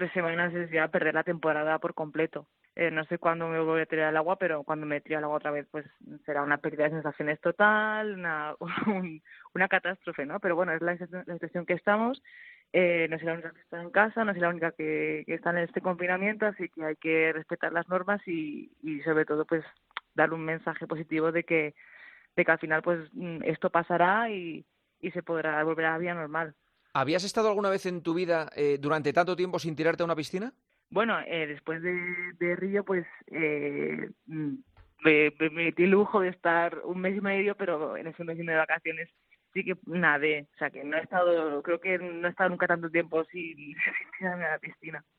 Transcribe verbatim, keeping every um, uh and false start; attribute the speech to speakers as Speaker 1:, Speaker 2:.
Speaker 1: tres semanas es ya perder la temporada por completo. Eh, no sé cuándo me voy a tirar al agua, pero cuando me tire al agua otra vez, pues será una pérdida de sensaciones total, una, un- una catástrofe, ¿no? Pero bueno, es la, situ- la situación que estamos. Eh, no soy la única que está en casa, no soy la única que, que está en este confinamiento, así que hay que respetar las normas y, y sobre todo, pues dar un mensaje positivo de que, de que al final, pues mm, esto pasará y, y se podrá volver a la vida normal.
Speaker 2: ¿Habías estado alguna vez en tu vida eh, durante tanto tiempo sin tirarte a una piscina?
Speaker 1: Bueno, eh, después de, de Río, pues eh, mm, me, me metí el lujo de estar un mes y medio, pero en ese mes y medio de vacaciones sí que nadé. O sea, que no he estado, creo que no he estado nunca tanto tiempo sin, sin tirarme a la piscina.